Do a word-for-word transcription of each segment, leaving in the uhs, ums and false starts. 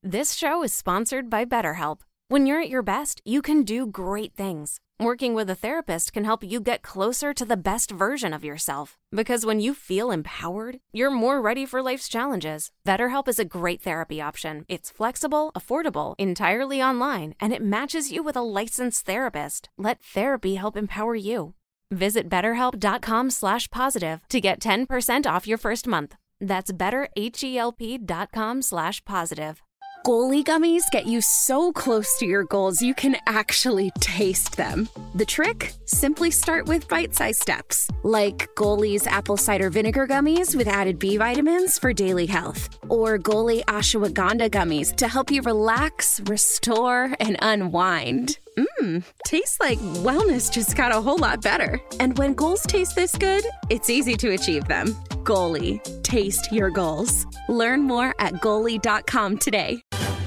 This show is sponsored by BetterHelp. When you're at your best, you can do great things. Working with a therapist can help you get closer to the best version of yourself. Because when you feel empowered, you're more ready for life's challenges. BetterHelp is a great therapy option. It's flexible, affordable, entirely online, and it matches you with a licensed therapist. Let therapy help empower you. Visit betterhelp.com slash positive to get ten percent off your first month. That's betterhelp.com slash positive. Goalie gummies get you so close to your goals you can actually taste them. The trick? Simply start with bite-sized steps, like Goalie's apple cider vinegar gummies with added B vitamins for daily health, or Goalie ashwagandha gummies to help you relax, restore, and unwind. Mmm, tastes like wellness just got a whole lot better. And when goals taste this good, it's easy to achieve them. Goalie, taste your goals. Learn more at goalie dot com today.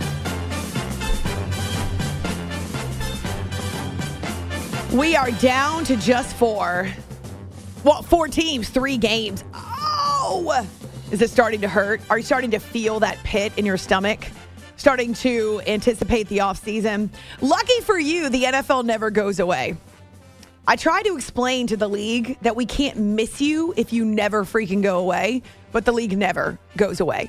We are down to just four. Well, four teams, three games. Oh! Is it starting to hurt? Are you starting to feel that pit in your stomach? Starting to anticipate the offseason? Lucky for you, the N F L never goes away. I try to explain to the league that we can't miss you if you never freaking go away, but the league never goes away.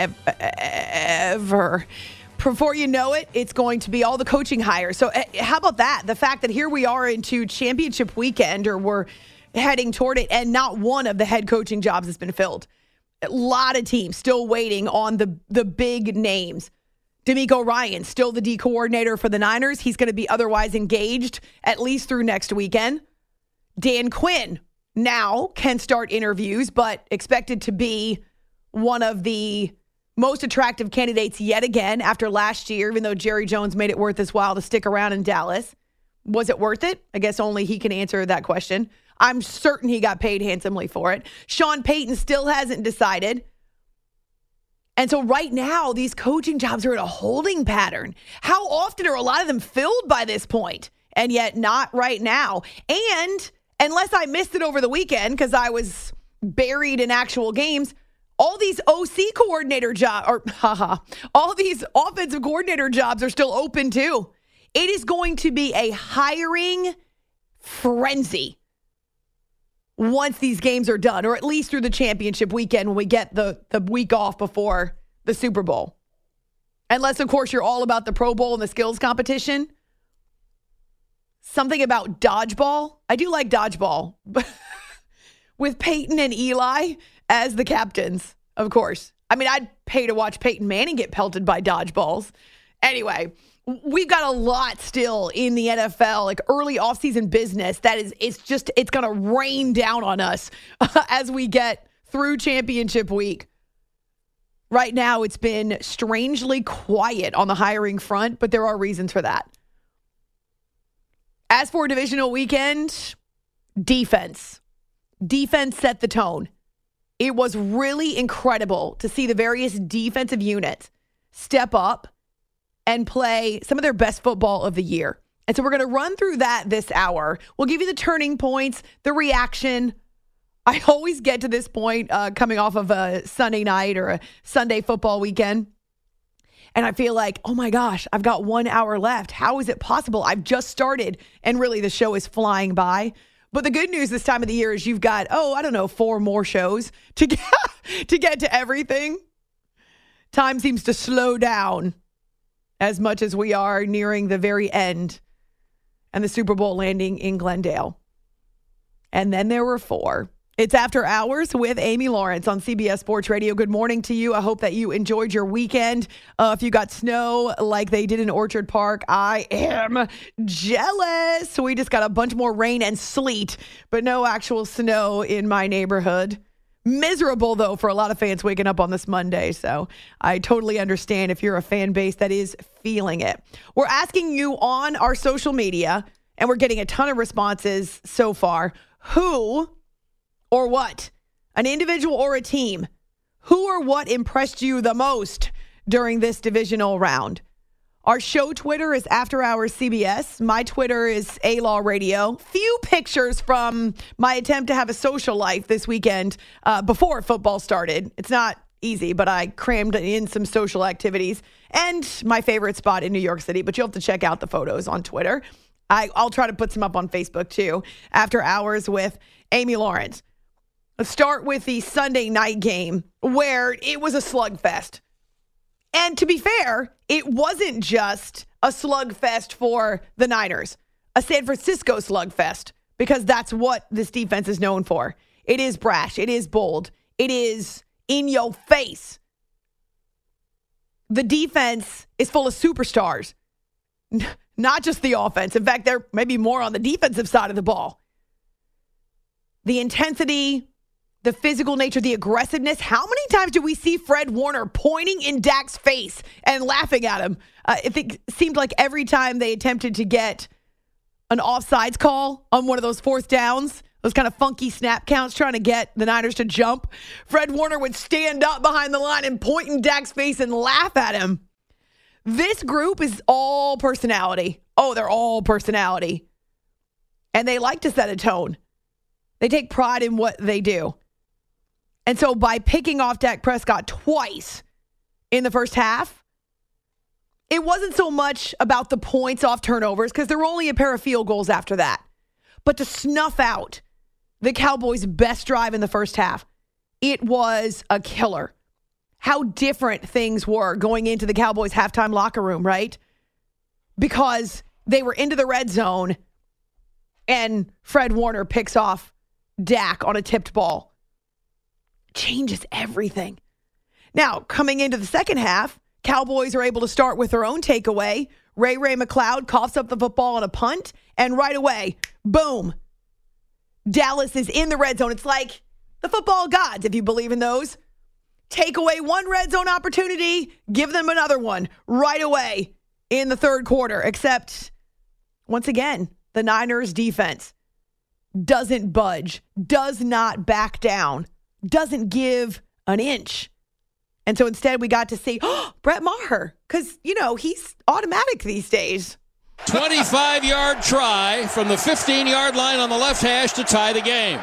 Ever. Before you know it, it's going to be all the coaching hires. So how about that? The fact that here we are into championship weekend, or we're heading toward it, and not one of the head coaching jobs has been filled. A lot of teams still waiting on the, the big names. D'Amico Ryan, still the D coordinator for the Niners. He's going to be otherwise engaged at least through next weekend. Dan Quinn now can start interviews, but expected to be one of the most attractive candidates yet again after last year, even though Jerry Jones made it worth his while to stick around in Dallas. Was it worth it? I guess only he can answer that question. I'm certain he got paid handsomely for it. Sean Payton still hasn't decided. And so right now, these coaching jobs are in a holding pattern. How often are a lot of them filled by this point? And yet not right now. And unless I missed it over the weekend because I was buried in actual games, all these O C coordinator jobs, or haha, all these offensive coordinator jobs are still open too. It is going to be a hiring frenzy once these games are done, or at least through the championship weekend when we get the, the week off before the Super Bowl. Unless, of course, you're all about the Pro Bowl and the skills competition. Something about dodgeball. I do like dodgeball. With Peyton and Eli as the captains, of course. I mean, I'd pay to watch Peyton Manning get pelted by dodgeballs. Anyway, we've got a lot still in the N F L, like early offseason business that is, it's just, it's going to rain down on us as we get through championship week. Right now, it's been strangely quiet on the hiring front, but there are reasons for that. As for divisional weekend, defense. Defense set the tone. It was really incredible to see the various defensive units step up and play some of their best football of the year. And so we're going to run through that this hour. We'll give you the turning points, the reaction. I always get to this point uh, coming off of a Sunday night or a Sunday football weekend. And I feel like, oh my gosh, I've got one hour left. How is it possible? I've just started and really the show is flying by. But the good news this time of the year is you've got, oh, I don't know, four more shows to get, to get to everything. Time seems to slow down as much as we are nearing the very end and the Super Bowl landing in Glendale. And then there were four. It's After Hours with Amy Lawrence on C B S Sports Radio. Good morning to you. I hope that you enjoyed your weekend. Uh, if you got snow like they did in Orchard Park, I am jealous. We just got a bunch more rain and sleet, but no actual snow in my neighborhood. Miserable, though, for a lot of fans waking up on this Monday. So I totally understand if you're a fan base that is feeling it. We're asking you on our social media, and we're getting a ton of responses so far. Who or what? An individual or a team? Who or what impressed you the most during this divisional round? Our show Twitter is After Hours C B S. My Twitter is A-Law Radio. Few pictures from my attempt to have a social life this weekend uh, before football started. It's not easy, but I crammed in some social activities and my favorite spot in New York City, but you'll have to check out the photos on Twitter. I, I'll try to put some up on Facebook too, after hours with Amy Lawrence. Let's start with the Sunday night game where it was a slugfest. And to be fair, it wasn't just a slugfest for the Niners, a San Francisco slugfest, because that's what this defense is known for. It is brash. It is bold. It is in your face. The defense is full of superstars, not just the offense. In fact, they're maybe more on the defensive side of the ball. The intensity, the physical nature, the aggressiveness. How many times do we see Fred Warner pointing in Dak's face and laughing at him? Uh, I think it seemed like every time they attempted to get an offsides call on one of those fourth downs, those kind of funky snap counts trying to get the Niners to jump, Fred Warner would stand up behind the line and point in Dak's face and laugh at him. This group is all personality. Oh, they're all personality. And they like to set a tone. They take pride in what they do. And so by picking off Dak Prescott twice in the first half, it wasn't so much about the points off turnovers because there were only a pair of field goals after that. But to snuff out the Cowboys' best drive in the first half, it was a killer. How different things were going into the Cowboys' halftime locker room, right? Because they were into the red zone and Fred Warner picks off Dak on a tipped ball. Changes everything. Now, coming into the second half, Cowboys are able to start with their own takeaway. Ray Ray McCloud coughs up the football on a punt, and right away, boom, Dallas is in the red zone. It's like the football gods, if you believe in those. Take away one red zone opportunity, give them another one right away in the third quarter. Except, once again, the Niners defense doesn't budge, does not back down, doesn't give an inch. And so instead we got to see oh, Brett Maher, because, you know, he's automatic these days. twenty-five-yard try from the fifteen-yard line on the left hash to tie the game.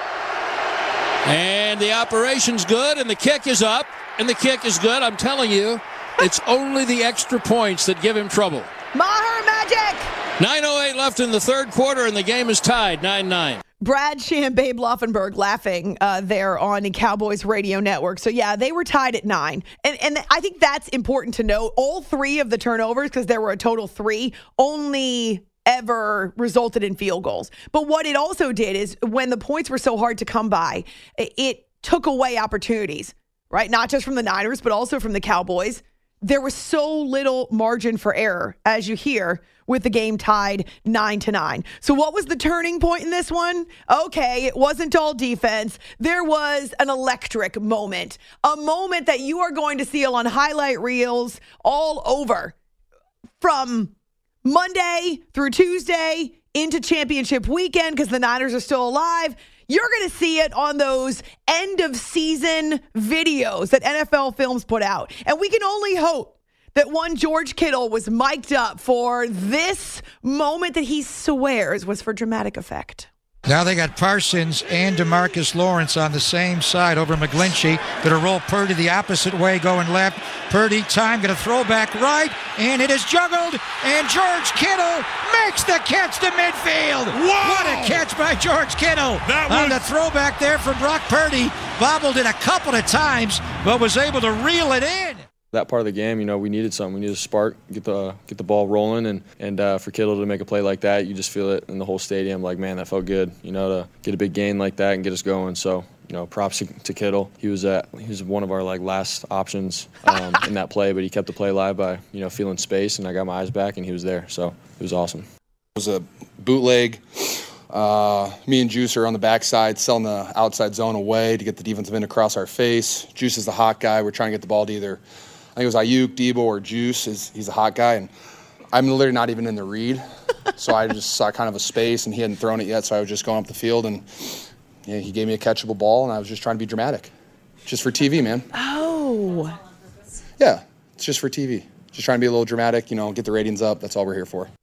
And the operation's good, and the kick is up, and the kick is good. I'm telling you, it's only the extra points that give him trouble. Maher magic! nine oh eight left in the third quarter, and the game is tied nine nine. Brad Sham, Babe Loffenberg laughing uh, there on the Cowboys radio network. So, yeah, they were tied at nine. And and I think that's important to note. All three of the turnovers, because there were a total three, only ever resulted in field goals. But what it also did is when the points were so hard to come by, it took away opportunities, right? Not just from the Niners, but also from the Cowboys. There was so little margin for error, as you hear, with the game tied nine to nine. So what was the turning point in this one? Okay, it wasn't all defense. There was an electric moment, a moment that you are going to see on highlight reels all over from Monday through Tuesday into championship weekend because the Niners are still alive. You're going to see it on those end-of-season videos that N F L Films put out. And we can only hope that one George Kittle was mic'd up for this moment that he swears was for dramatic effect. Now they got Parsons and DeMarcus Lawrence on the same side over McGlinchey. Going to roll Purdy the opposite way, going left. Purdy, time, going to throw back right, and it is juggled, and George Kittle makes the catch to midfield. Wow. What a catch by George Kittle. That on was... the throwback there from Brock Purdy. Bobbled it a couple of times, but was able to reel it in. That part of the game, you know, we needed something. We needed a spark, get the get the ball rolling, and and uh, for Kittle to make a play like that, you just feel it in the whole stadium. Like, man, that felt good. You know, to get a big gain like that and get us going. So, you know, props to, to Kittle. He was at he was one of our like last options um, in that play, but he kept the play alive by you know feeling space, and I got my eyes back, and he was there. So it was awesome. It was a bootleg. Uh, me and Juice are on the backside, selling the outside zone away to get the defensive end across our face. Juice is the hot guy. We're trying to get the ball to either. I think it was Ayuk, Debo, or Juice. Is He's a hot guy, and I'm literally not even in the read. So I just saw kind of a space, and he hadn't thrown it yet, so I was just going up the field, and yeah, he gave me a catchable ball, and I was just trying to be dramatic. Just for T V, man. Oh. Yeah, it's just for T V. Just trying to be a little dramatic, you know, get the ratings up. That's all we're here for.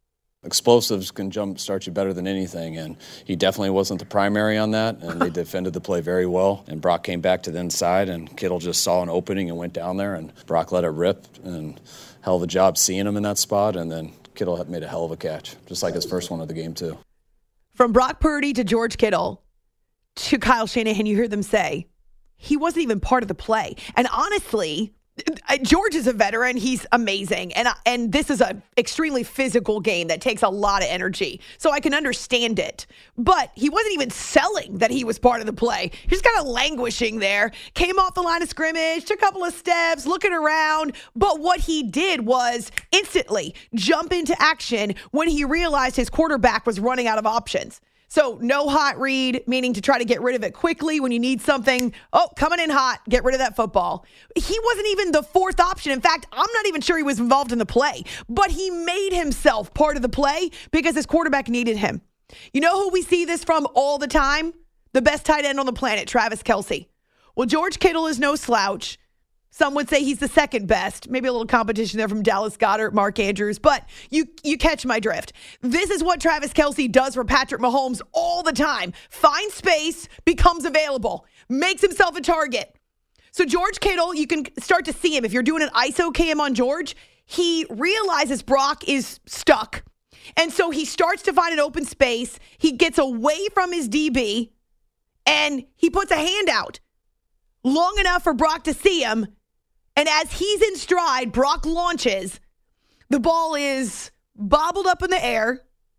Explosives can jump start you better than anything, and he definitely wasn't the primary on that, and they defended the play very well. And Brock came back to the inside, and Kittle just saw an opening and went down there, and Brock let it rip, and hell of a job seeing him in that spot, and then Kittle had made a hell of a catch, just like his first one of the game, too. From Brock Purdy to George Kittle to Kyle Shanahan, you hear them say, he wasn't even part of the play. And honestly, George is a veteran. He's amazing. And and this is an extremely physical game that takes a lot of energy. So I can understand it. But he wasn't even selling that he was part of the play. He's kind of languishing there. Came off the line of scrimmage, took a couple of steps, looking around. But what he did was instantly jump into action when he realized his quarterback was running out of options. So no hot read, meaning to try to get rid of it quickly when you need something. Oh, coming in hot, get rid of that football. He wasn't even the fourth option. In fact, I'm not even sure he was involved in the play. But he made himself part of the play because his quarterback needed him. You know who we see this from all the time? The best tight end on the planet, Travis Kelce. Well, George Kittle is no slouch. Some would say he's the second best. Maybe a little competition there from Dallas Goedert, Mark Andrews. But you you catch my drift. This is what Travis Kelce does for Patrick Mahomes all the time. Finds space, becomes available, makes himself a target. So George Kittle, you can start to see him. If you're doing an I S O cam on George, he realizes Brock is stuck. And so he starts to find an open space. He gets away from his D B, and he puts a hand out long enough for Brock to see him. And as he's in stride, Brock launches. The ball is bobbled up in the air,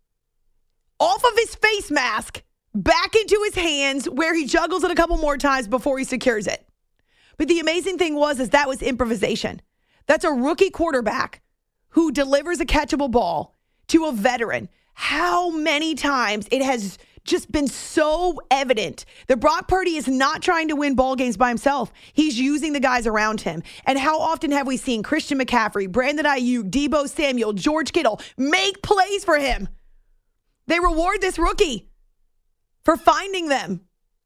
off of his face mask, back into his hands, where he juggles it a couple more times before he secures it. But the amazing thing was, is that was improvisation. That's a rookie quarterback who delivers a catchable ball to a veteran. How many times it has just been so evident that Brock Purdy is not trying to win ball games by himself. He's using the guys around him. And how often have we seen Christian McCaffrey, Brandon Ayuk, Deebo Samuel, George Kittle make plays for him? They reward this rookie for finding them.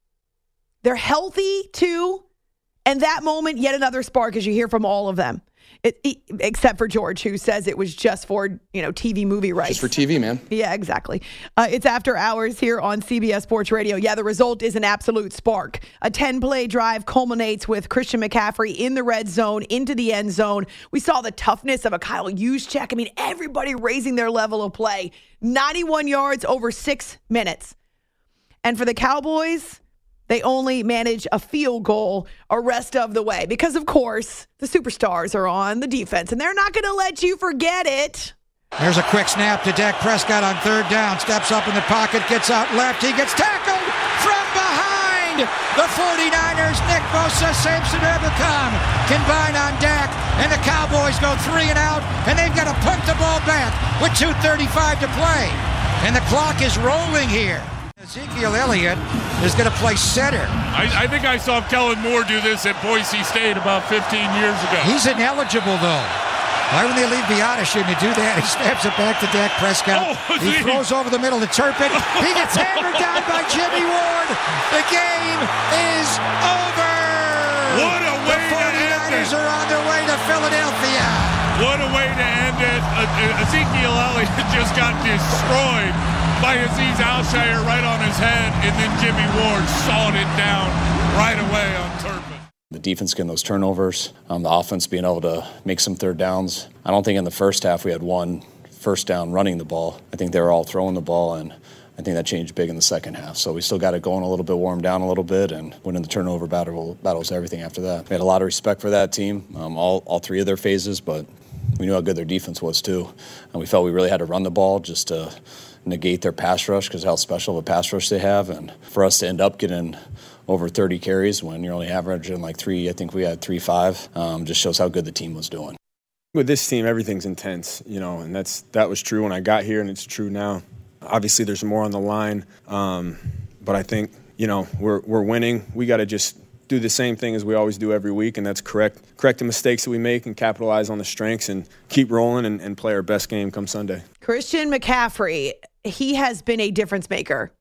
They're healthy too. And that moment, yet another spark as you hear from all of them. It, it, except for George, who says it was just for, you know, T V movie rights. Just for T V, man. Yeah, exactly. Uh, it's After Hours here on C B S Sports Radio. Yeah, the result is an absolute spark. A ten-play drive culminates with Christian McCaffrey in the red zone, into the end zone. We saw the toughness of a Kyle Juszczyk. I mean, everybody raising their level of play. ninety-one yards over six minutes. And for the Cowboys, they only manage a field goal a rest of the way because, of course, the superstars are on the defense, and they're not going to let you forget it. There's a quick snap to Dak Prescott on third down. Steps up in the pocket, gets out left. He gets tackled from behind. The 49ers, Nick Bosa, Samson Ebukam combine on Dak, and the Cowboys go three and out, and they've got to punt the ball back with two thirty-five to play. And the clock is rolling here. Ezekiel Elliott is going to play center. I, I think I saw Kellen Moore do this at Boise State about fifteen years ago. He's ineligible, though. Why would they leave Beata? Shouldn't he do that? He snaps it back to Dak Prescott. Oh, he throws over the middle to Turpin. He gets hammered down by Jimmy Ward. The game is over. What a way to end it. The 49ers are on their way to Philadelphia. What a way to end it. Uh, Ezekiel Elliott just got destroyed by Azeez Al-Shaair right on his head, and then Jimmy Ward sawed it down right away on Turpin. The defense getting those turnovers, um, the offense being able to make some third downs. I don't think in the first half we had one first down running the ball. I think they were all throwing the ball, and I think that changed big in the second half. So we still got it going a little bit, warmed down a little bit, and winning the turnover battle, battles, everything after that. We had a lot of respect for that team, um, all, all three of their phases, but we knew how good their defense was too. And we felt we really had to run the ball just to negate their pass rush because how special of a pass rush they have. And for us to end up getting over thirty carries when you're only averaging like three, I think we had three, five, um, just shows how good the team was doing. With this team, everything's intense, you know, and that's that was true when I got here, and it's true now. Obviously, there's more on the line, um, but I think, you know, we're we're winning. We got to just do the same thing as we always do every week, and that's correct correct the mistakes that we make and capitalize on the strengths and keep rolling and, and play our best game come Sunday. Christian McCaffrey, he has been a difference maker.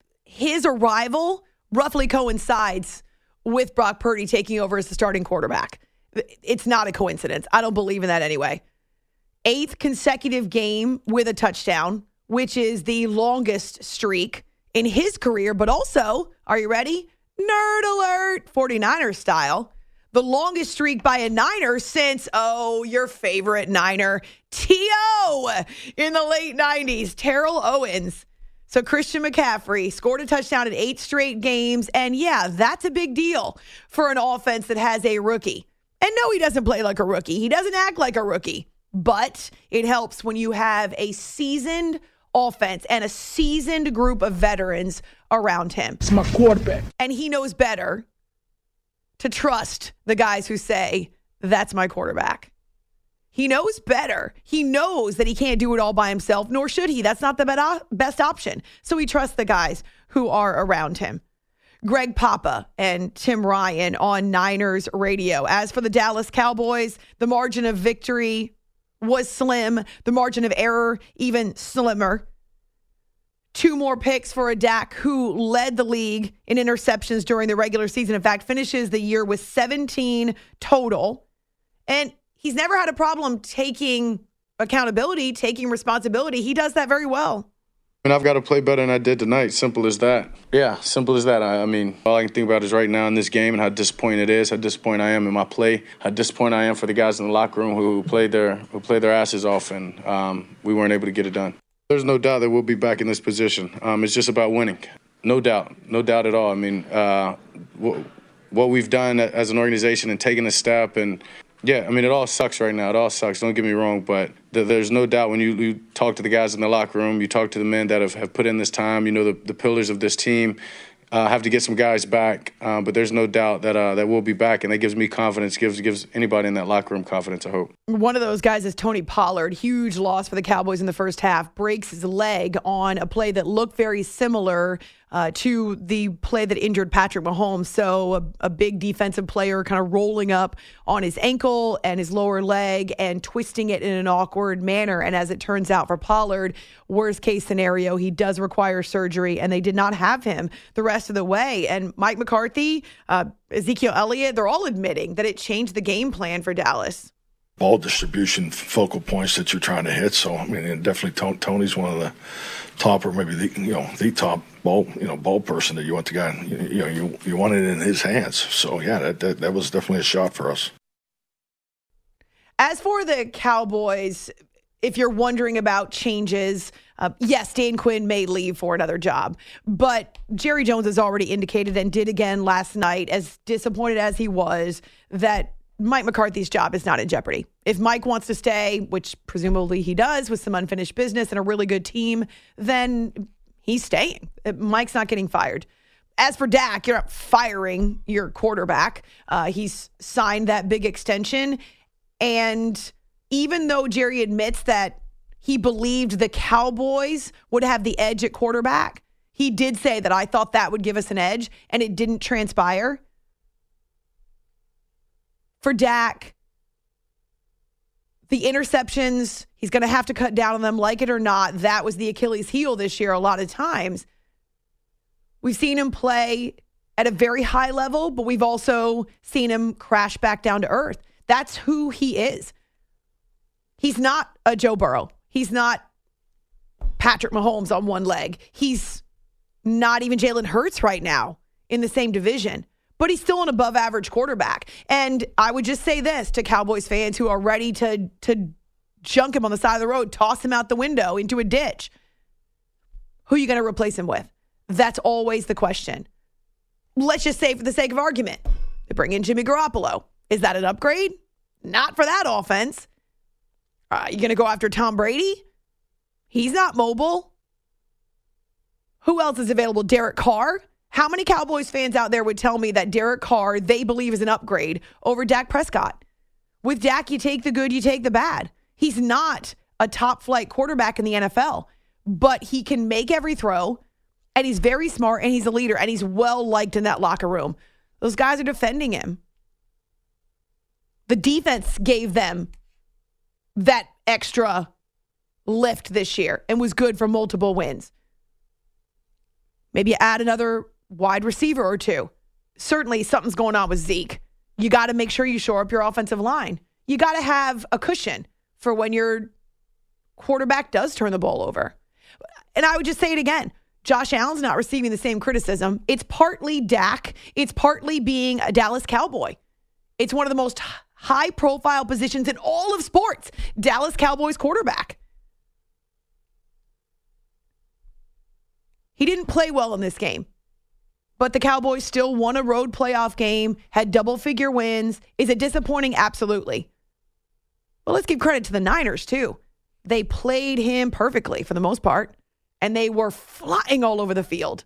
His arrival roughly coincides with Brock Purdy taking over as the starting quarterback. It's not a coincidence. I don't believe in that anyway. Eighth consecutive game with a touchdown, which is the longest streak in his career, but also, are you ready? Nerd alert, 49ers style. The longest streak by a Niner since, oh, your favorite Niner, T O in the late nineties, Terrell Owens. So Christian McCaffrey scored a touchdown in eight straight games. And yeah, that's a big deal for an offense that has a rookie. And no, he doesn't play like a rookie. He doesn't act like a rookie. But it helps when you have a seasoned offense and a seasoned group of veterans around him. It's my quarterback. And he knows better to trust the guys who say, that's my quarterback. He knows better. He knows that he can't do it all by himself, nor should he. That's not the best option. So he trusts the guys who are around him. Greg Papa and Tim Ryan on Niners Radio. As for the Dallas Cowboys, the margin of victory was slim. The margin of error even slimmer. Two more picks for a Dak who led the league in interceptions during the regular season. In fact, finishes the year with seventeen total. And he's never had a problem taking accountability, taking responsibility. He does that very well. And I've got to play better than I did tonight. Simple as that. Yeah, simple as that. I, I mean, all I can think about is right now in this game and how disappointed it is, how disappointed I am in my play, how disappointed I am for the guys in the locker room who played their who played their asses off, and um, we weren't able to get it done. There's no doubt that we'll be back in this position. Um, it's just about winning. No doubt. No doubt at all. I mean, uh, w- what we've done as an organization and taking a step, and, yeah, I mean, it all sucks right now. It all sucks. Don't get me wrong. But th- there's no doubt when you, you talk to the guys in the locker room, you talk to the men that have, have put in this time, you know, the, the pillars of this team, uh, have to get some guys back. Uh, but there's no doubt that uh, that we'll be back, and that gives me confidence, gives gives anybody in that locker room confidence, I hope. One of those guys is Tony Pollard. Huge loss for the Cowboys in the first half. Breaks his leg on a play that looked very similar uh, to the play that injured Patrick Mahomes. So a, a big defensive player kind of rolling up on his ankle and his lower leg and twisting it in an awkward manner. And as it turns out for Pollard, worst case scenario, he does require surgery, and they did not have him the rest of the way. And Mike McCarthy, uh, Ezekiel Elliott, they're all admitting that it changed the game plan for Dallas. Ball distribution focal points that you're trying to hit. So, I mean, definitely Tony's one of the top, or maybe the, you know, the top ball, you know, ball person that you want the guy, you, you know, you, you want it in his hands. So, yeah, that, that, that was definitely a shot for us. As for the Cowboys, if you're wondering about changes, uh, yes, Dan Quinn may leave for another job, but Jerry Jones has already indicated and did again last night, as disappointed as he was, that Mike McCarthy's job is not in jeopardy. If Mike wants to stay, which presumably he does with some unfinished business and a really good team, then he's staying. Mike's not getting fired. As for Dak, you're not firing your quarterback. Uh, he's signed that big extension. And even though Jerry admits that he believed the Cowboys would have the edge at quarterback, he did say that I thought that would give us an edge, and it didn't transpire. For Dak, the interceptions, he's going to have to cut down on them, like it or not. That was the Achilles heel this year a lot of times. We've seen him play at a very high level, but we've also seen him crash back down to earth. That's who he is. He's not a Joe Burrow. He's not Patrick Mahomes on one leg. He's not even Jalen Hurts right now in the same division. But he's still an above-average quarterback. And I would just say this to Cowboys fans who are ready to, to junk him on the side of the road, toss him out the window into a ditch. Who are you going to replace him with? That's always the question. Let's just say for the sake of argument, they bring in Jimmy Garoppolo. Is that an upgrade? Not for that offense. Are you going to go after Tom Brady? He's not mobile. Who else is available? Derek Carr? How many Cowboys fans out there would tell me that Derek Carr, they believe, is an upgrade over Dak Prescott? With Dak, you take the good, you take the bad. He's not a top-flight quarterback in the N F L, but he can make every throw, and he's very smart, and he's a leader, and he's well-liked in that locker room. Those guys are defending him. The defense gave them that extra lift this year and was good for multiple wins. Maybe add another wide receiver or two. Certainly something's going on with Zeke. You got to make sure you shore up your offensive line. You got to have a cushion for when your quarterback does turn the ball over. And I would just say it again. Josh Allen's not receiving the same criticism. It's partly Dak. It's partly being a Dallas Cowboy. It's one of the most high-profile positions in all of sports. Dallas Cowboys quarterback. He didn't play well in this game. But the Cowboys still won a road playoff game, had double-figure wins. Is it disappointing? Absolutely. Well, let's give credit to the Niners, too. They played him perfectly for the most part, and they were flying all over the field.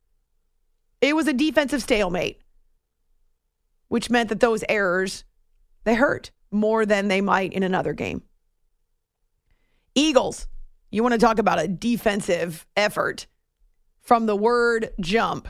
It was a defensive stalemate, which meant that those errors, they hurt more than they might in another game. Eagles, you want to talk about a defensive effort from the word jump.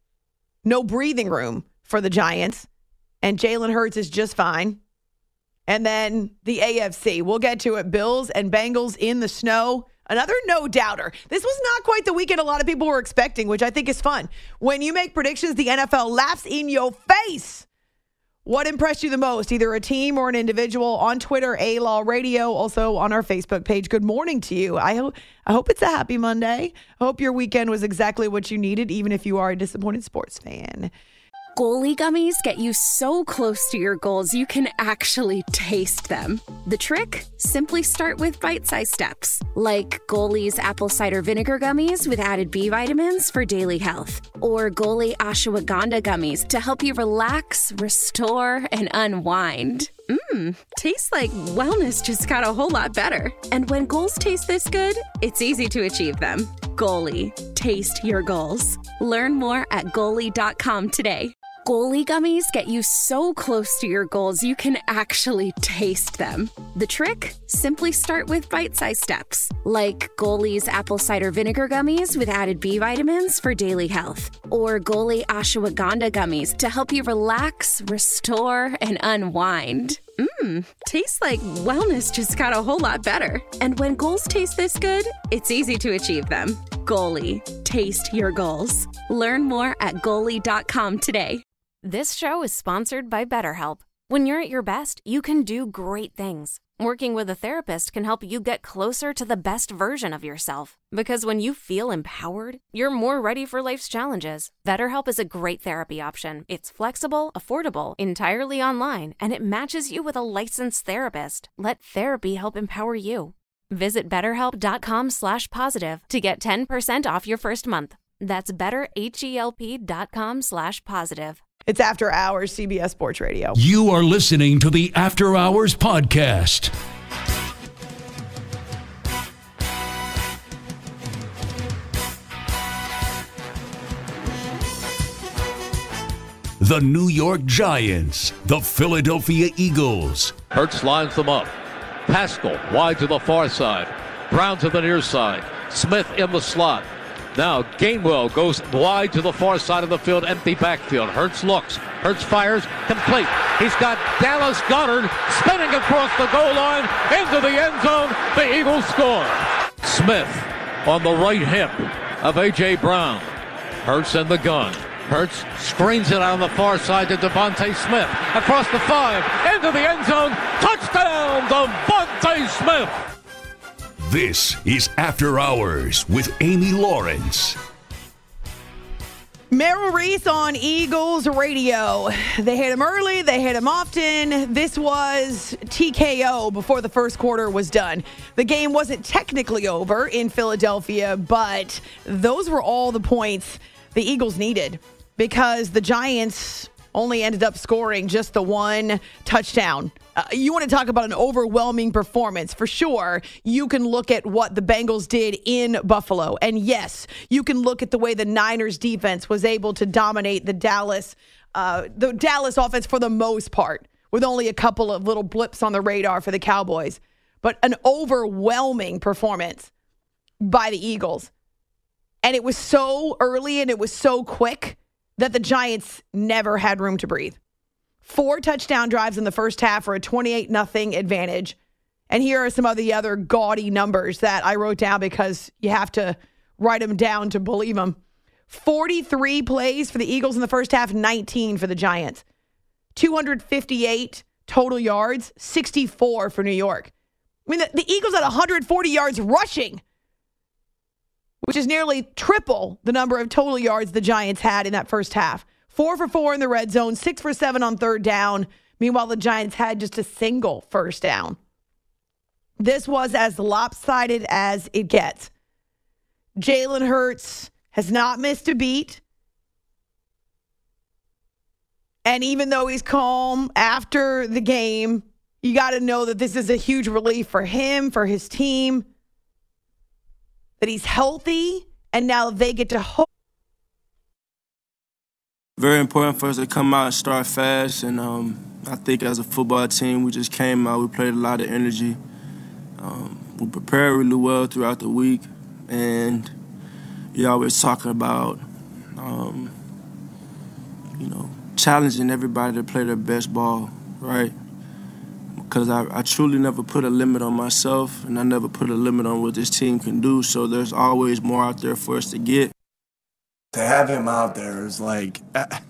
No breathing room for the Giants, and Jalen Hurts is just fine. And then the A F C, we'll get to it. Bills and Bengals in the snow. Another no-doubter. This was not quite the weekend a lot of people were expecting, which I think is fun. When you make predictions, the N F L laughs in your face. What impressed you the most? Either a team or an individual. On Twitter, A-Law Radio, also on our Facebook page. Good morning to you. I hope I hope it's a happy Monday. I hope your weekend was exactly what you needed, even if you are a disappointed sports fan. Goalie gummies get you so close to your goals you can actually taste them. The trick? Simply start with bite-sized steps, like Goalie's apple cider vinegar gummies with added B vitamins for daily health, or Goalie ashwagandha gummies to help you relax, restore, and unwind. Mmm, tastes like wellness just got a whole lot better. And when goals taste this good, it's easy to achieve them. Goalie, taste your goals. Learn more at goalie dot com today. Goalie gummies get you so close to your goals you can actually taste them. The trick? Simply start with bite-sized steps, like Goalie's apple cider vinegar gummies with added B vitamins for daily health, or Goalie ashwagandha gummies to help you relax, restore, and unwind. Mmm, tastes like wellness just got a whole lot better. And when goals taste this good, it's easy to achieve them. Goalie, taste your goals. Learn more at goalie dot com today. This show is sponsored by BetterHelp. When you're at your best, you can do great things. Working with a therapist can help you get closer to the best version of yourself. Because when you feel empowered, you're more ready for life's challenges. BetterHelp is a great therapy option. It's flexible, affordable, entirely online, and it matches you with a licensed therapist. Let therapy help empower you. Visit betterhelp.com slash positive to get ten percent off your first month. That's betterhelp.com slash positive. It's After Hours, C B S Sports Radio. You are listening to the After Hours podcast. The New York Giants, the Philadelphia Eagles. Hurts lines them up. Pascal wide to the far side. Brown to the near side. Smith in the slot. Now Gainwell goes wide to the far side of the field, empty backfield. Hurts looks. Hurts fires. Complete. He's got Dallas Goedert spinning across the goal line into the end zone. The Eagles score. Smith on the right hip of A J. Brown. Hurts in the gun. Hurts screens it on the far side to Devontae Smith. Across the five, into the end zone. Touchdown, Devontae Smith. This is After Hours with Amy Lawrence. Merrill Reese on Eagles Radio. They hit him early. They hit him often. This was T K O before the first quarter was done. The game wasn't technically over in Philadelphia, but those were all the points the Eagles needed because the Giants only ended up scoring just the one touchdown. Uh, you want to talk about an overwhelming performance. For sure, you can look at what the Bengals did in Buffalo. And yes, you can look at the way the Niners defense was able to dominate the Dallas, uh, the Dallas offense for the most part, with only a couple of little blips on the radar for the Cowboys. But an overwhelming performance by the Eagles. And it was so early and it was so quick that the Giants never had room to breathe. Four touchdown drives in the first half for a twenty-eight nothing advantage. And here are some of the other gaudy numbers that I wrote down because you have to write them down to believe them. forty-three plays for the Eagles in the first half, nineteen for the Giants. two hundred fifty-eight total yards, sixty-four for New York. I mean, the, the Eagles had one hundred forty yards rushing. is nearly triple the number of total yards the Giants had in that first half. Four for four in the red zone, six for seven on third down. Meanwhile, the Giants had just a single first down. This was as lopsided as it gets. Jalen Hurts has not missed a beat. And even though he's calm after the game, you got to know that this is a huge relief for him, for his team, that he's healthy, and now they get to hope. Very important for us to come out and start fast, and um, I think as a football team, we just came out, we played a lot of energy. Um, we prepared really well throughout the week, and you're always talking about, um, you know, challenging everybody to play their best ball, right? Because I, I truly never put a limit on myself, and I never put a limit on what this team can do, so there's always more out there for us to get. To have him out there is like,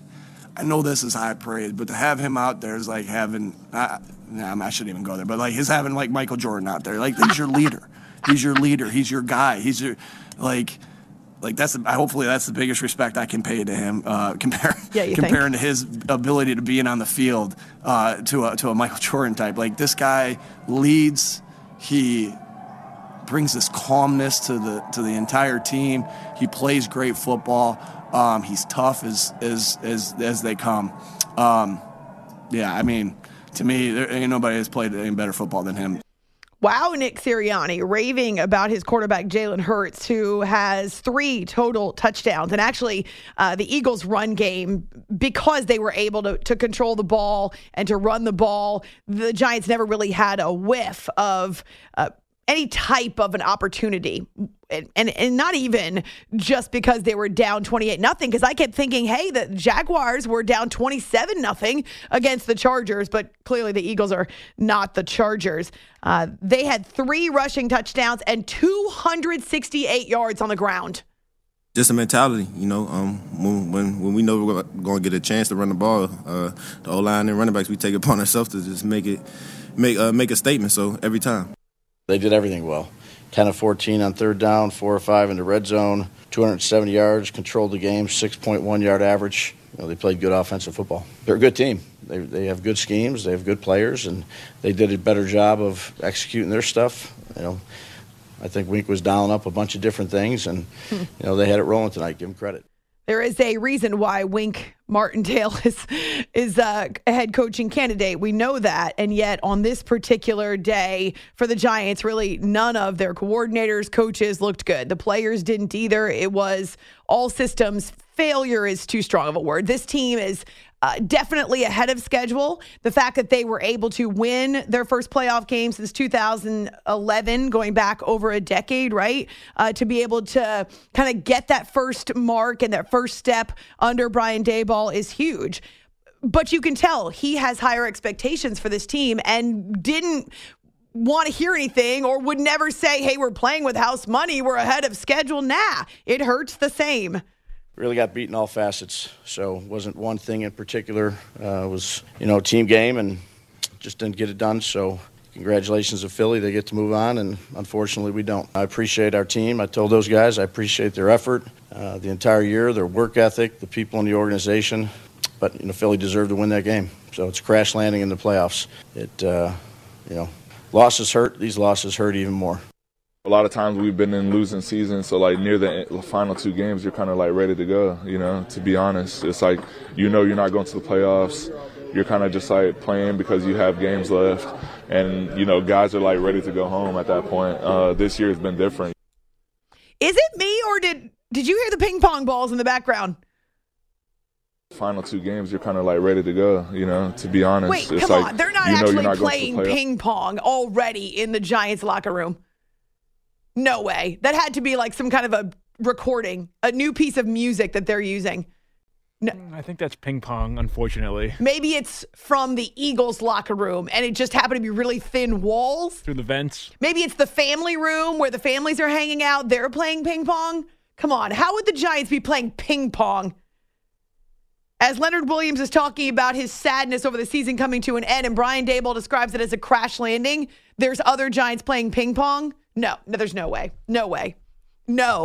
I know this is high praise, but to have him out there is like having, uh, nah, I shouldn't even go there, but like he's having like Michael Jordan out there. Like, he's your leader. He's your leader. He's your guy. He's your, like, like that's, hopefully that's the biggest respect I can pay to him, uh, compare, yeah, comparing think? to his ability to being on the field uh, to, a, to a Michael Jordan type. Like, this guy leads, he brings this calmness to the to the entire team. He plays great football. Um, he's tough as as as as they come. Um, yeah, I mean, to me, there ain't nobody that's played any better football than him. Wow, Nick Sirianni raving about his quarterback Jalen Hurts, who has three total touchdowns. And actually, uh, the Eagles' run game, because they were able to, to control the ball and to run the ball, the Giants never really had a whiff of uh, any type of an opportunity. And, and and not even just because they were down twenty-eight nothing, because I kept thinking, hey, the Jaguars were down twenty-seven nothing against the Chargers, but clearly the Eagles are not the Chargers. Uh, they had three rushing touchdowns and two hundred sixty-eight yards on the ground. Just a mentality, you know, um, when, when when we know we're going to get a chance to run the ball, uh, the O-line and running backs, we take it upon ourselves to just make it, make uh, make a statement, so every time. They did everything well. ten of fourteen on third down, four or five in the red zone, two hundred seventy yards, controlled the game, six point one yard average. You know, they played good offensive football. They're a good team. They they have good schemes, they have good players, and they did a better job of executing their stuff. You know, I think Wink was dialing up a bunch of different things, and you know, they had it rolling tonight. Give them credit. There is a reason why Wink Martindale is is a head coaching candidate. We know that. And yet on this particular day for the Giants, really none of their coordinators, coaches looked good. The players didn't either. It was all systems. Failure is too strong of a word. This team is uh, definitely ahead of schedule. The fact that they were able to win their first playoff game since two thousand eleven, going back over a decade, right? Uh, to be able to kind of get that first mark and that first step under Brian Daboll is huge. But you can tell he has higher expectations for this team and didn't want to hear anything or would never say, hey, we're playing with house money, we're ahead of schedule. Nah, it hurts the same. Really got beat in all facets, so wasn't one thing in particular. Uh, it was, you know, a team game and just didn't get it done. So congratulations to Philly. They get to move on, and unfortunately we don't. I appreciate our team. I told those guys I appreciate their effort uh, the entire year, their work ethic, the people in the organization. But, you know, Philly deserved to win that game. So it's a crash landing in the playoffs. It, uh, you know, losses hurt. These losses hurt even more. A lot of times we've been in losing seasons, so like near the final two games, you're kind of like ready to go, you know, to be honest. It's like, you know, you're not going to the playoffs. You're kind of just like playing because you have games left. And, you know, guys are like ready to go home at that point. Uh, this year has been different. Is it me or did did you hear the ping pong balls in the background? Final two games, you're kind of like ready to go, you know, to be honest. Wait, it's come like, on. They're not you know, actually not playing ping pong already in the Giants locker room. No way. That had to be like some kind of a recording, a new piece of music that they're using. No. I think that's ping pong, unfortunately. Maybe it's from the Eagles locker room and it just happened to be really thin walls. Through the vents. Maybe it's the family room where the families are hanging out. They're playing ping pong. Come on. How would the Giants be playing ping pong? As Leonard Williams is talking about his sadness over the season coming to an end and Brian Daboll describes it as a crash landing, there's other Giants playing ping pong? No, no, there's no way. No way. No.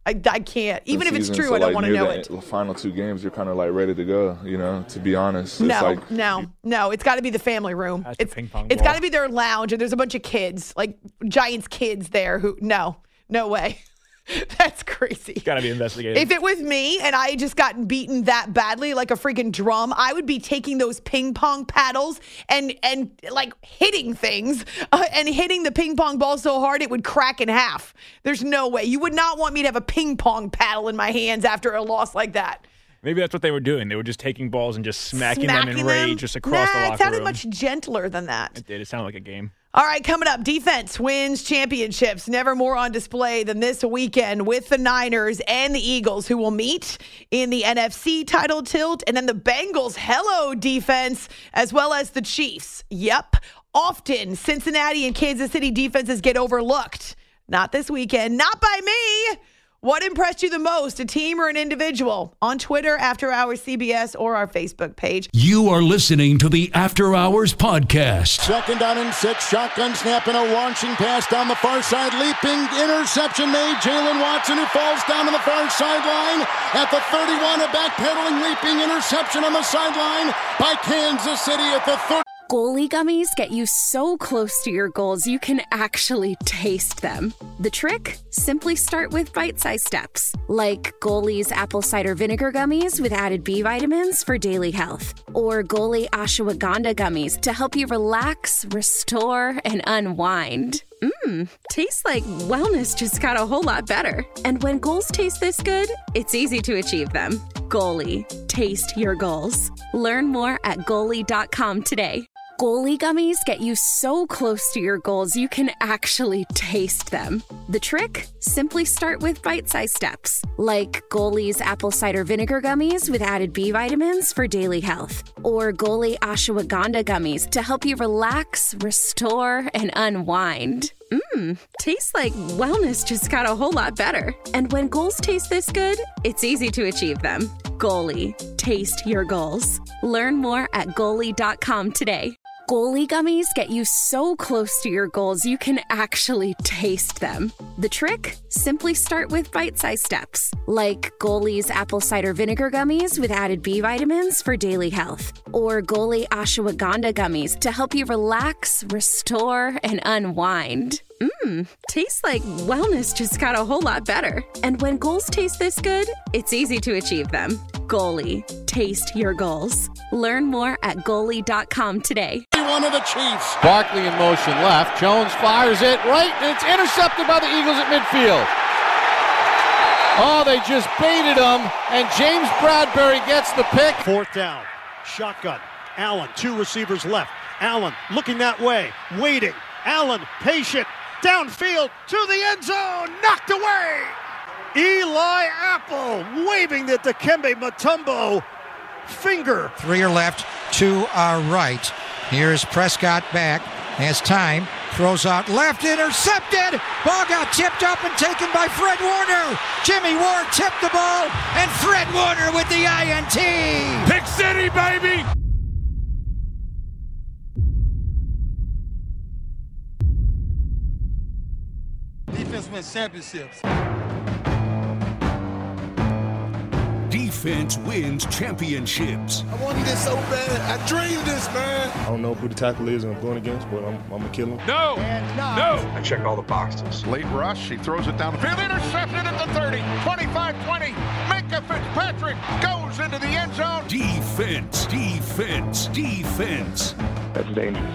I, I can't. Even if it's season. true, so, I don't like, want to near know the it. The final two games, you're kind of like ready to go. You know, to be honest. It's No, like, no, no. It's got to be the family room. That's the It's ping pong It's ball. got to be their lounge, and there's a bunch of kids, like Giants kids there who, no, no way. That's crazy. Got to be investigated. If it was me and I had just gotten beaten that badly, like a freaking drum, I would be taking those ping pong paddles and and like hitting things uh, and hitting the ping pong ball so hard it would crack in half. There's no way. You would not want me to have a ping pong paddle in my hands after a loss like that. Maybe that's what they were doing. They were just taking balls and just smacking, Smacking them in them? rage just across nah, the it locker sounded room. much gentler than that. It did. It sounded like a game. All right, coming up, defense wins championships. Never more on display than this weekend with the Niners and the Eagles, who will meet in the N F C title tilt. And then the Bengals, hello, defense, as well as the Chiefs. Yep, often Cincinnati and Kansas City defenses get overlooked. Not this weekend, not by me. What impressed you the most, a team or an individual? On Twitter, After Hours C B S, or our Facebook page. You are listening to the After Hours Podcast. Second down and six. Shotgun snap and a launching pass down the far side. Leaping interception made. Jalen Watson, who falls down on the far sideline. At the thirty-one, a backpedaling leaping interception on the sideline by Kansas City at the thirty. Goalie gummies get you so close to your goals you can actually taste them. The trick? Simply start with bite-sized steps, like Goalie's apple cider vinegar gummies with added B vitamins for daily health, or Goalie ashwagandha gummies to help you relax, restore, and unwind. Mmm, tastes like wellness just got a whole lot better. And when goals taste this good, it's easy to achieve them. Goalie, taste your goals. Learn more at goalie dot com today. Goalie gummies get you so close to your goals you can actually taste them. The trick? Simply start with bite-sized steps, like Goalie's apple cider vinegar gummies with added B vitamins for daily health, or Goalie ashwagandha gummies to help you relax, restore, and unwind. Mmm, tastes like wellness just got a whole lot better. And when goals taste this good, it's easy to achieve them. Goalie, taste your goals. Learn more at goalie dot com today. Goalie gummies get you so close to your goals you can actually taste them. The trick? Simply start with bite-sized steps, like Goalie's apple cider vinegar gummies with added B vitamins for daily health, or Goalie ashwagandha gummies to help you relax, restore, and unwind. Mmm, tastes like wellness just got a whole lot better. And when goals taste this good, it's easy to achieve them. Goalie, taste your goals. Learn more at goalie dot com today. One of the Chiefs. Barkley in motion left. Jones fires it right. It's intercepted by the Eagles at midfield. Oh, they just baited him, and James Bradbury gets the pick. Fourth down. Shotgun. Allen, two receivers left. Allen looking that way, waiting. Allen, patient, downfield to the end zone, knocked away. Eli Apple waving at Dikembe Mutombo. Finger. Three are left, two are right. Here's Prescott back. Has time. Throws out left, intercepted. Ball got tipped up and taken by Fred Warner. Jimmy Ward tipped the ball, and Fred Warner with the I N T. Pick City, baby! Defense wins championships. Defense wins championships. I wanted this so bad. I dreamed this, man. I don't know who the tackle is I'm going against, but I'm, I'm going to kill him. No! No! I check all the boxes. Late rush. He throws it down the field. Intercepted at the thirty. twenty-five twenty. Minka Fitzpatrick goes into the end zone. Defense, defense, defense. That's dangerous.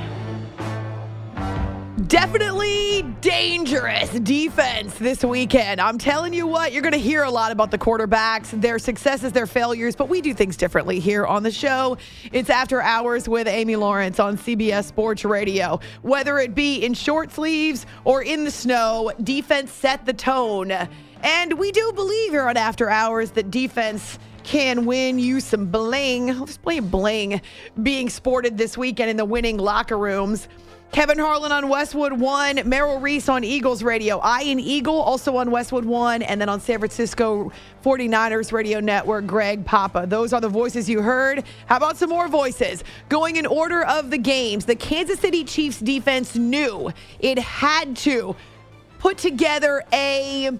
Definitely dangerous defense this weekend. I'm telling you what, you're going to hear a lot about the quarterbacks, their successes, their failures, but we do things differently here on the show. It's After Hours with Amy Lawrence on C B S Sports Radio. Whether it be in short sleeves or in the snow, defense set the tone. And we do believe here on After Hours that defense can win you some bling. Let's play bling being sported this weekend in the winning locker rooms. Kevin Harlan on Westwood One, Merrill Reese on Eagles Radio, I An Eagle also on Westwood One, and then on San Francisco forty-niners Radio Network, Greg Papa. Those are the voices you heard. How about some more voices? Going in order of the games, the Kansas City Chiefs defense knew it had to put together a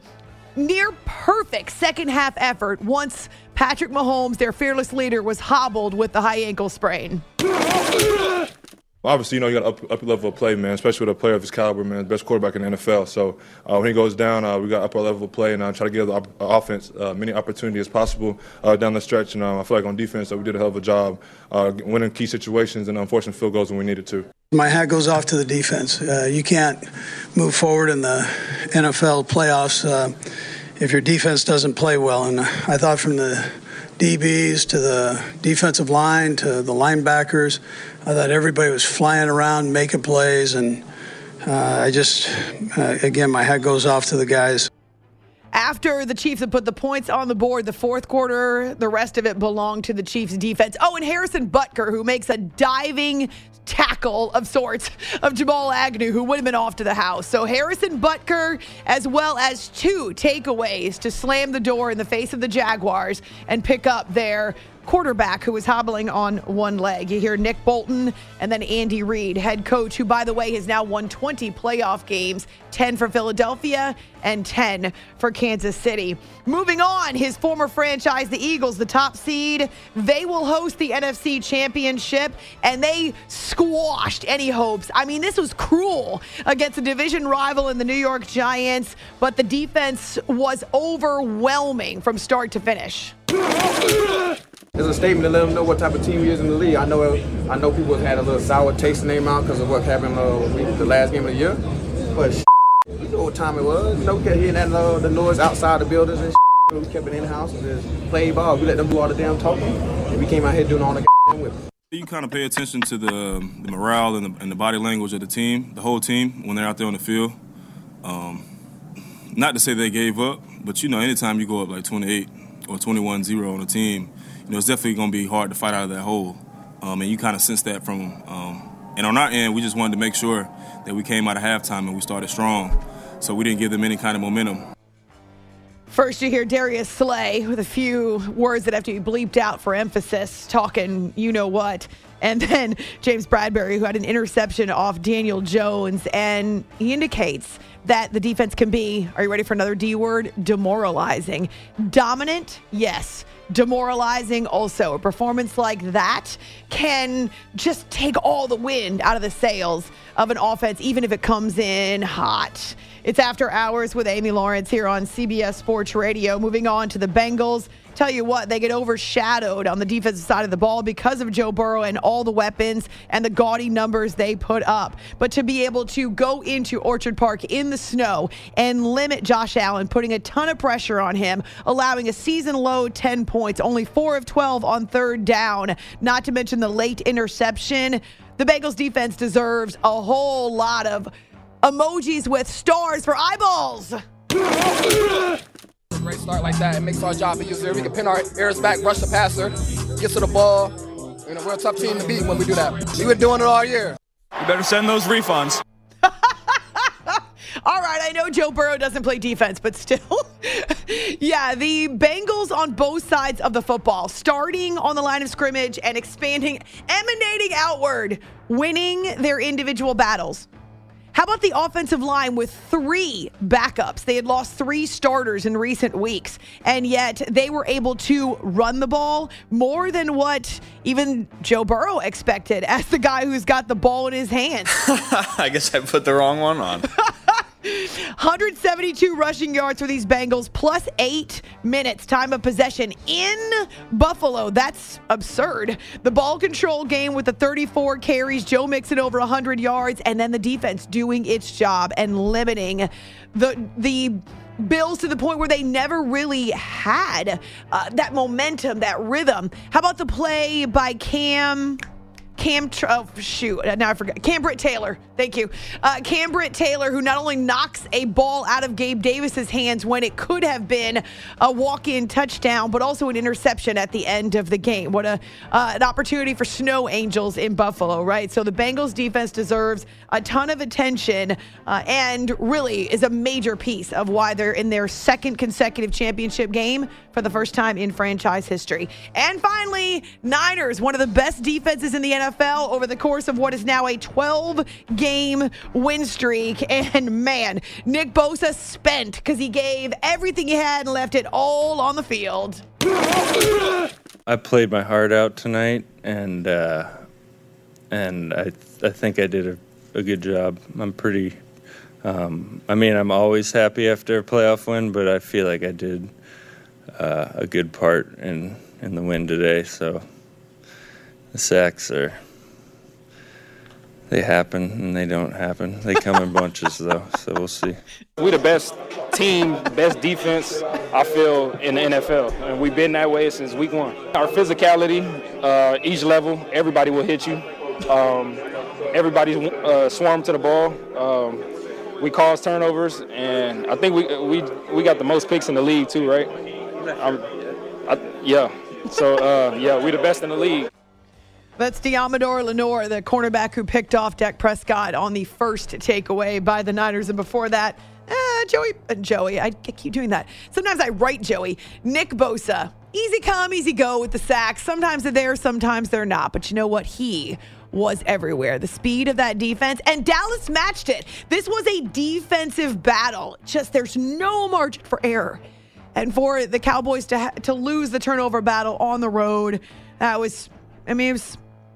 near perfect second half effort once Patrick Mahomes, their fearless leader, was hobbled with the high ankle sprain. Obviously, you know, you got up, upper level of play, man, especially with a player of his caliber, man, best quarterback in the N F L. So uh, when he goes down, uh, we got upper level of play and uh, try to give the op- offense uh, many opportunities as possible uh, down the stretch. And uh, I feel like on defense, uh, we did a hell of a job uh, winning key situations and unfortunate field goals when we needed to. My hat goes off to the defense. Uh, you can't move forward in the N F L playoffs uh, if your defense doesn't play well. And I thought from the D Bs to the defensive line to the linebackers, I thought everybody was flying around, making plays, and uh, I just, uh, again, my hat goes off to the guys. After the Chiefs had put the points on the board, the fourth quarter, the rest of it belonged to the Chiefs' defense. Oh, and Harrison Butker, who makes a diving tackle of sorts of Jamal Agnew, who would have been off to the house. So Harrison Butker, as well as two takeaways to slam the door in the face of the Jaguars and pick up their quarterback who was hobbling on one leg. You hear Nick Bolton and then Andy Reid, head coach, who, by the way, has now won twenty playoff games, ten for Philadelphia and ten for Kansas City. Moving on, his former franchise, the Eagles, the top seed, they will host the N F C Championship, and they squashed any hopes. I mean, this was cruel against a division rival in the New York Giants, but the defense was overwhelming from start to finish. It's a statement to let them know what type of team he is in the league. I know I know people have had a little sour taste in their mouth because of what happened uh, the last game of the year. But shit, you know what time it was. You know, we kept hearing that, uh, the noise outside the buildings and shit. We kept it in-house and just played ball. We let them do all the damn talking. And we came out here doing all the damn with them. You kind of pay attention to the, the morale and the, and the body language of the team, the whole team, when they're out there on the field. Um, not to say they gave up, but, you know, anytime you go up like twenty-eight or twenty-one zero on a team, you know, it's definitely going to be hard to fight out of that hole. Um, and you kind of sense that from um, – and on our end, we just wanted to make sure that we came out of halftime and we started strong. So we didn't give them any kind of momentum. First, you hear Darius Slay with a few words that have to be bleeped out for emphasis, talking you-know-what. And then James Bradberry, who had an interception off Daniel Jones. And he indicates that the defense can be, are you ready for another D word? Demoralizing. Dominant? Yes. Demoralizing also. A performance like that can just take all the wind out of the sails of an offense, even if it comes in hot. It's After Hours with Amy Lawrence here on C B S Sports Radio. Moving on to the Bengals. Tell you what, they get overshadowed on the defensive side of the ball because of Joe Burrow and all the weapons and the gaudy numbers they put up. But to be able to go into Orchard Park in the snow and limit Josh Allen, putting a ton of pressure on him, allowing a season-low ten points, only four of twelve on third down, not to mention the late interception. The Bengals defense deserves a whole lot of emojis with stars for eyeballs. Great start like that. It makes our job easier. We can pin our ears back, rush the passer, get to the ball. You know, we're a tough team to beat when we do that. We've been doing it all year. You better send those refunds. All right, I know Joe Burrow doesn't play defense, but still. Yeah, the Bengals on both sides of the football, starting on the line of scrimmage and expanding, emanating outward, winning their individual battles. How about the offensive line with three backups? They had lost three starters in recent weeks, and yet they were able to run the ball more than what even Joe Burrow expected as the guy who's got the ball in his hands. I guess I put the wrong one on. one hundred seventy-two rushing yards for these Bengals, plus eight minutes time of possession in Buffalo. That's absurd. The ball control game with the thirty-four carries, Joe Mixon over one hundred yards, and then the defense doing its job and limiting the the Bills to the point where they never really had uh, that momentum, that rhythm. How about the play by Cam... Cam, oh, shoot, now I forgot. Cam Britt-Taylor, thank you. Uh, Cam Britt-Taylor, who not only knocks a ball out of Gabe Davis's hands when it could have been a walk-in touchdown, but also an interception at the end of the game. What a uh, an opportunity for snow angels in Buffalo, right? So the Bengals defense deserves a ton of attention uh, and really is a major piece of why they're in their second consecutive championship game for the first time in franchise history. And finally, Niners, one of the best defenses in the N F L. F L over the course of what is now a twelve-game win streak. And, man, Nick Bosa spent because he gave everything he had and left it all on the field. I played my heart out tonight, and uh, and I I think I did a, a good job. I'm pretty um, – I mean, I'm always happy after a playoff win, but I feel like I did uh, a good part in, in the win today. So the sacks are – they happen and they don't happen. They come in bunches, though, so we'll see. We're the best team, best defense, I feel, in the N F L. And we've been that way since week one. Our physicality, uh, each level, everybody will hit you. Um, everybody uh, swarm to the ball. Um, we cause turnovers, and I think we we we got the most picks in the league too, right? Um, I, yeah. So, uh, yeah, we're the best in the league. That's Deommodore Lenoir, the cornerback who picked off Dak Prescott on the first takeaway by the Niners. And before that, uh, Joey, uh, Joey, I keep doing that. Sometimes I write Joey. Nick Bosa, easy come, easy go with the sacks. Sometimes they're there, sometimes they're not. But you know what? He was everywhere. The speed of that defense, and Dallas matched it. This was a defensive battle. Just there's no margin for error. And for the Cowboys to ha- to lose the turnover battle on the road, that was, I mean, it was,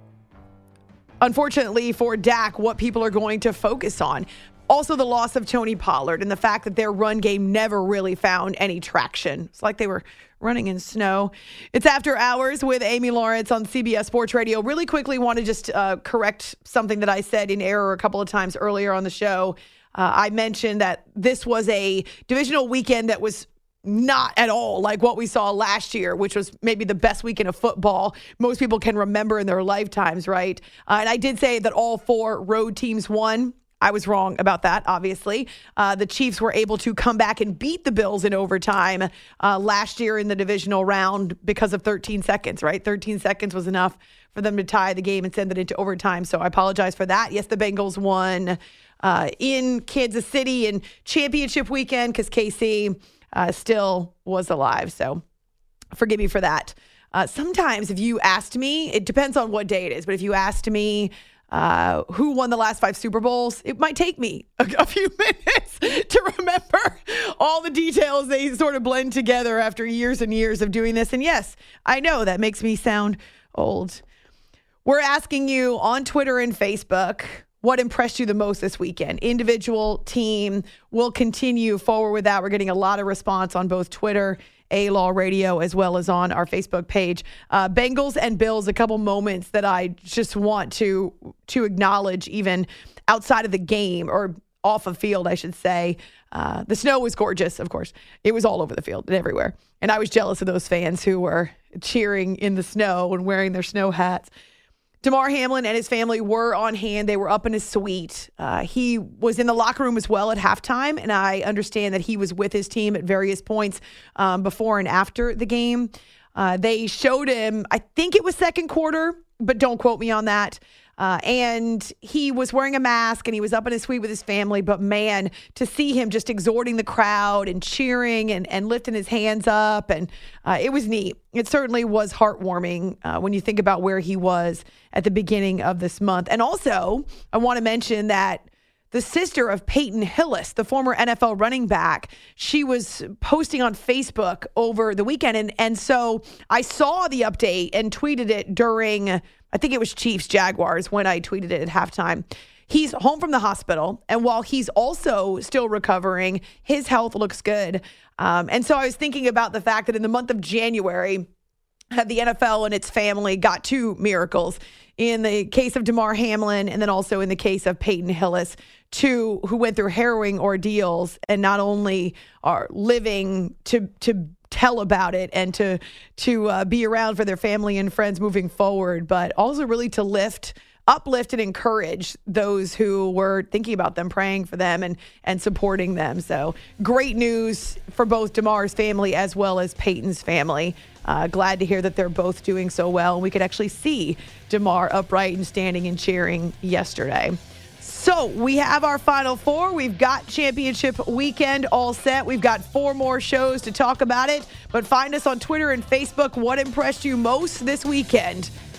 unfortunately for Dak, what people are going to focus on. Also, the loss of Tony Pollard and the fact that their run game never really found any traction. It's like they were running in snow. It's After Hours with Amy Lawrence on C B S Sports Radio. Really quickly want to just uh, correct something that I said in error a couple of times earlier on the show. Uh, I mentioned that this was a divisional weekend that was not at all like what we saw last year, which was maybe the best weekend of football most people can remember in their lifetimes, right? Uh, and I did say that all four road teams won. I was wrong about that, obviously. Uh, the Chiefs were able to come back and beat the Bills in overtime uh, last year in the divisional round because of thirteen seconds, right? thirteen seconds was enough for them to tie the game and send it into overtime. So I apologize for that. Yes, the Bengals won uh, in Kansas City in championship weekend because K C Uh, still was alive. So forgive me for that. Uh, sometimes if you asked me, it depends on what day it is, but if you asked me uh, who won the last five Super Bowls, it might take me a, a few minutes to remember all the details. They sort of blend together after years and years of doing this. And yes, I know that makes me sound old. We're asking you on Twitter and Facebook, what impressed you the most this weekend? Individual, team. We'll continue forward with that. We're getting a lot of response on both Twitter, A-Law Radio, as well as on our Facebook page. Uh, Bengals and Bills, a couple moments that I just want to to acknowledge even outside of the game or off of field, I should say. Uh, the snow was gorgeous, of course. It was all over the field and everywhere. And I was jealous of those fans who were cheering in the snow and wearing their snow hats. Damar Hamlin and his family were on hand. They were up in his suite. Uh, he was in the locker room as well at halftime, and I understand that he was with his team at various points um, before and after the game. Uh, they showed him, I think it was second quarter, but don't quote me on that. Uh, and he was wearing a mask and he was up in his suite with his family. But man, to see him just exhorting the crowd and cheering and, and lifting his hands up, and uh, it was neat. It certainly was heartwarming uh, when you think about where he was at the beginning of this month. And also, I want to mention that the sister of Peyton Hillis, the former N F L running back, she was posting on Facebook over the weekend. And, and so I saw the update and tweeted it during, I think it was Chiefs Jaguars when I tweeted it at halftime. He's home from the hospital. And while he's also still recovering, his health looks good. Um, and so I was thinking about the fact that in the month of January, the N F L and its family got two miracles. In the case of Damar Hamlin, and then also in the case of Peyton Hillis, two who went through harrowing ordeals and not only are living to to tell about it and to to uh, be around for their family and friends moving forward, but also really to lift, uplift, and encourage those who were thinking about them, praying for them, and and supporting them. So great news for both Damar's family as well as Peyton's family. Uh, glad to hear that they're both doing so well. We could actually see Damar upright and standing and cheering yesterday. So we have our Final Four. We've got championship weekend all set. We've got four more shows to talk about it. But find us on Twitter and Facebook. What impressed you most this weekend?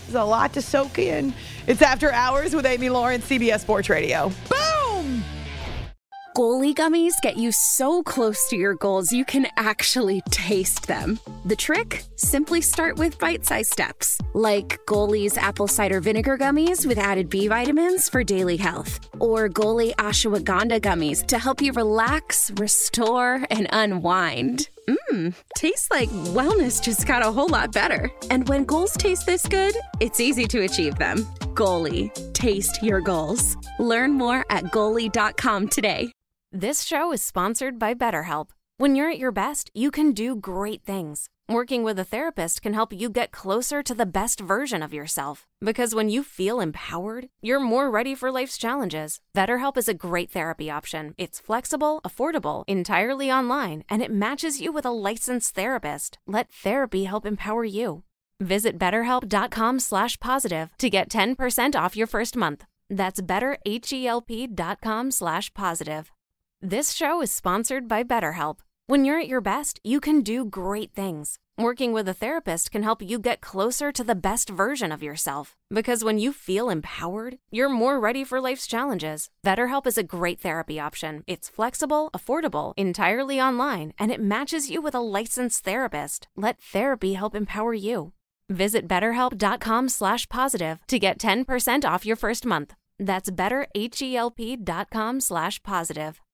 There's a lot to soak in. It's After Hours with Amy Lawrence, C B S Sports Radio. Boom! Goalie gummies get you so close to your goals you can actually taste them. The trick? Simply start with bite-sized steps, like Goalie's apple cider vinegar gummies with added B vitamins for daily health, or Goalie ashwagandha gummies to help you relax, restore, and unwind. Mmm, tastes like wellness just got a whole lot better. And when goals taste this good, it's easy to achieve them. Goalie, taste your goals. Learn more at goalie dot com today. This show is sponsored by BetterHelp. When you're at your best, you can do great things. Working with a therapist can help you get closer to the best version of yourself. Because when you feel empowered, you're more ready for life's challenges. BetterHelp is a great therapy option. It's flexible, affordable, entirely online, and it matches you with a licensed therapist. Let therapy help empower you. Visit betterhelp.com slash positive to get ten percent off your first month. That's betterhelp.com slash positive. This show is sponsored by BetterHelp. When you're at your best, you can do great things. Working with a therapist can help you get closer to the best version of yourself. Because when you feel empowered, you're more ready for life's challenges. BetterHelp is a great therapy option. It's flexible, affordable, entirely online, and it matches you with a licensed therapist. Let therapy help empower you. Visit betterhelp.com slash positive to get ten percent off your first month. That's betterhelp.com slash positive.